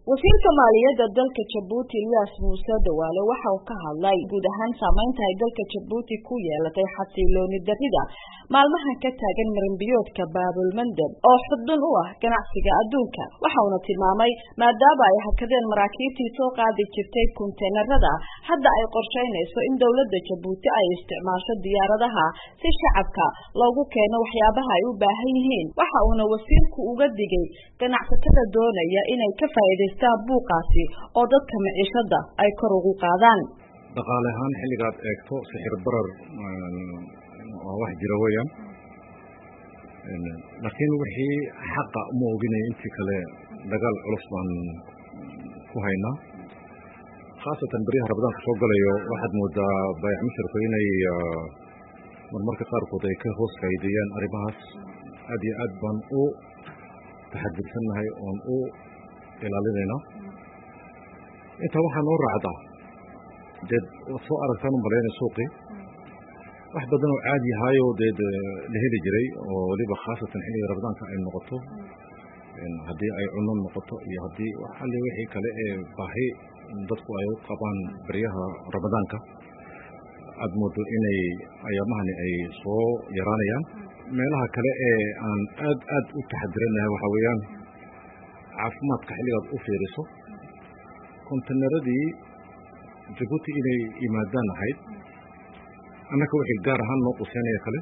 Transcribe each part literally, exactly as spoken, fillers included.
wasiirka maaliyadda dalka Djibouti Ilyas Muuse Dawaale waxa uu ka hadlay guud ahaan saameynta ay dalka Djibouti ku yeelatay xasilooni darrida maalmaha ka taagan marinbiyoodka Baabul Mandab oo xudun u ah ganacsiga adduunka waxa uu tilmaamay maadaama ay hakadeen maraakiibtii soo qaadi jirtay konteenarada hadda ay qorsheynayso in dawladda Djibouti ay isticmaasho diyaaradaha si shacabka loogu keeno waxyaabaha ay u baahan yihiin waxa uu wasiirku uga digay ganacsatada doonaya inay ka faa'iideystaan buuqaasi oo dadka maciishada ay kor ugu qaadaan dhaqaale ahaan xilligaad eegto sixir barar oo wax jira weeyaan laakiin wixii xaqa ma oginay intii kale dagaal culus baan ku haynaa khaasatan beriyaha rabadaanka soo galayo waxaad moodaa baayac musharku inay marmarka qaarkood ay ka hoos faa'iideeyaan arrimahaas aad iyo aad baan u taxadirsannahay oon u ilaalinayna inta waxaa noo raacda dee waad soo aragtaan u malayna suuqii wax badan oo caadi ahaayo deed la heli jiray oo weliba khaasatan xilliga rabadaanka ay noqoto haddii ay cunno noqoto iyo haddii xalli wixii kale ee baahi dadku ay u qabaan beriyaha rabadaanka aad moodo inay ayaamahani ay soo yaraanayaan meelaha kale ee aan aad aad u taxadiranahay waxa weeyaan caafimaadka xilligaad u fiiriso konteenaradii Djibouti inay yimaadaan ahayd annaka wixii gaar ahaan noo quseynaya kale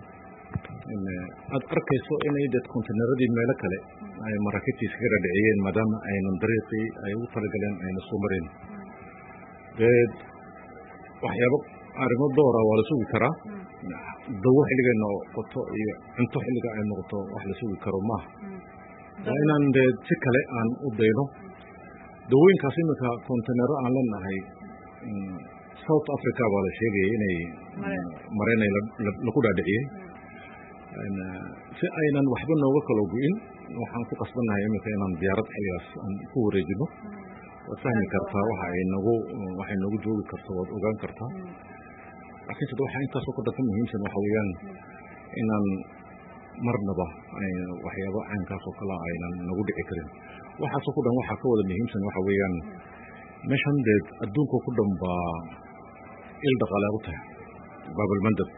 aad arkayso inay dad konteenaradii meelo kale ay maraakiibtii iskaga dhadhiciyeen maadaama aynan dariiqii ay ugu talagaleen ayna soo mareen deed waxyaabo arrimo doora waa la sugi karaa dawo xilliga noqoto iyo cunto xilliga ay noqoto wax la sugi karo maaha waa inaan dee si kale aan u dayno dawooyinkaas iminka konteenaro aan leenahay South Africa baa la sheegayay inay mareenay lagu dhaadhiciyey si aynan waxba nooga kala go'in waxaan ku qasbannahay iminka inaan diyaarad xilligaas aan ku wareejino waad fahmi kartaa waxa ay nagu waxay nagu joogi karto waad ogaan kartaa laakiin sida waxaa intaasoo ka dhanka muhiimsan waxa weeyaan inaan marnaba waxyaabo caynkaas oo kale aynan nagu dhici karin waxaasoo ku dhan waxaa ka wada muhiimsan waxa weeyaan meeshan deed adduunka ku dhan baa il dhaqaale u tahay Baabul Mandab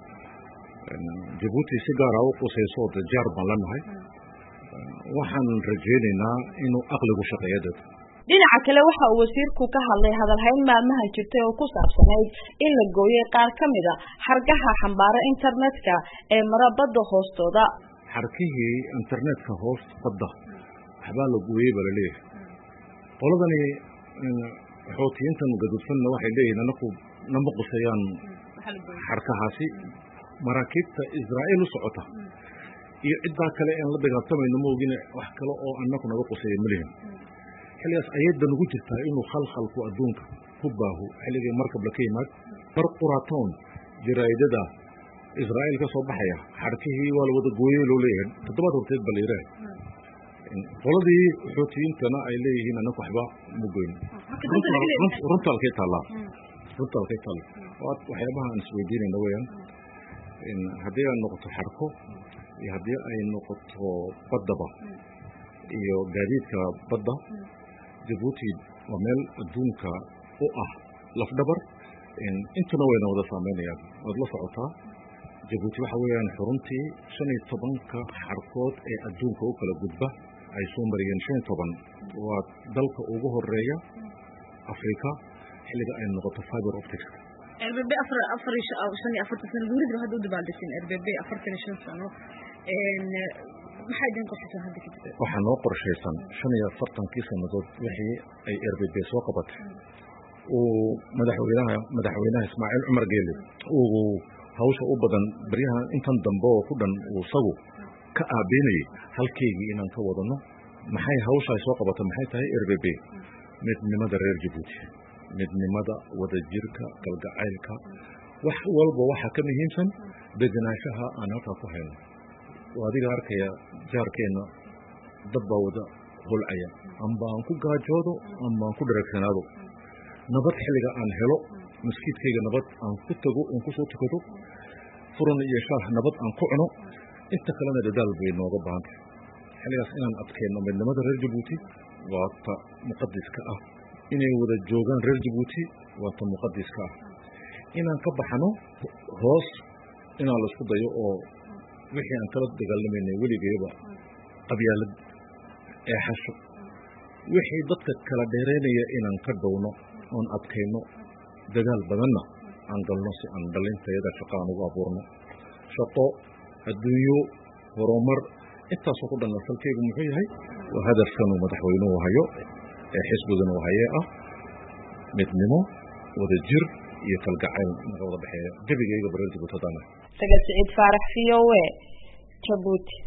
Djibouti si gaara u qusayso oo jaar baan lanahay waxaan rajaynaynaa inuu aqligu shaqeeyo dad dhinaca kale waxa uu wasiirku ka hadlay hadalhayn maalmaha jirtay oo ku saabsanayd in la gooyay qaar ka mid ah xargaha xambaara internetka ee marabada hoostooda xarkihii internetka hoos badda waxbaa la gooyay baa la leeyahay qoladani xoutiyiintan gadudsanna waxay leeyihiin anaku nama qusayaan xarkahaasi maraakiibta Israa'iil u socota iyo ciddaa kale aan la dagaaltamayno ma ogin wax kale oo anaku naga qusaya ma lihin xilligaas ayadda nagu jirtaa inuu khalkhalku adduunka ku baaho xilligii markab la ka yimaad mar quraatoon jaraa'idada Israa'iil ka soo baxaya xarkihii waa la wada gooyay loo leeyahay toddobaad horteed baa la yidhaah qoladii xoutiyiintana ay leeyihiin anaku waxba ma goyn runta halkay taallaa runta halkay taalla waxyaabaha aan isweydiinayna weeyaan haddii ay noqoto xarko iyo haddii ay noqoto baddaba iyo gaadiidka badda Djibouti waa meel adduunka u ah lafdhabar intuna wayna wada saameynayaan waad la socotaa Djibouti waxa weeyaan xuruntii shan iyo tobanka xarkood ee adduunka u kala gudba ay soo mariyeen shan iyo toban waa dalka ugu horeeya Afrika xilliga ay noqoto fiber optics R B B afar afar shan iyo afartan sano guuriga hadda u dabaaldegteen R B B afartan iyo shan sano maxay idin qorshaysan hadda kadib waxaa noo qorshaysan shan iyo afartankii sannadood wixii ay R B B soo qabatay uu madaxweynaha madaxweynaha Ismaaciil Cumar Geele uu hawsha u badan bariyaha intan dambe oo ku dhan uu sagu ka aabeynayay halkeygii inaan ka wadano maxay hawsha ay soo qabatay maxay tahay R B B midnimada reer Djibouti midnimada wadajirka kalgacaylka wax walba waxa ka muhiimsan degenaanshaha aan halkaa ku hayno adiga arkaya jaarkeena dad baa wada holcaya amba aan ku gaajoodo amba aan ku dhareegsanaado nabad xilliga aan helo masjidkayga nabad aan ku tago aan ku soo tukado furan iyo shaah nabad aan ku cuno inta kalena dadaal bay nooga baahan tahay xilligaas inaan adkeenno midnimada reer Djibouti waa ta muqadiska ah inay wada joogaan reer Djibouti waa ta muqadiska ah inaan ka baxno hoos inaan la isku dayo oo wixii aan kala dagaalamaynay weligeeba qabyaalad ee xasho wixii dadka kala dheereynaya inaan ka dhowno oon adkayno dagaal badanna aan galno si aan dhalintayada shaqo aan ugu abuurno shaqo adduunyo horumar intaasoo ku dhan asalkeegu muxuu yahay waa hadafkan uu madaxweynuhu hayo ee xisbigana uu hayee ah midnimo wada jir iyo kalgacayl naga wada dhexeeya gebigayga bareer Djibouti hadana Sagal Saciid Faarax V O A Djibouti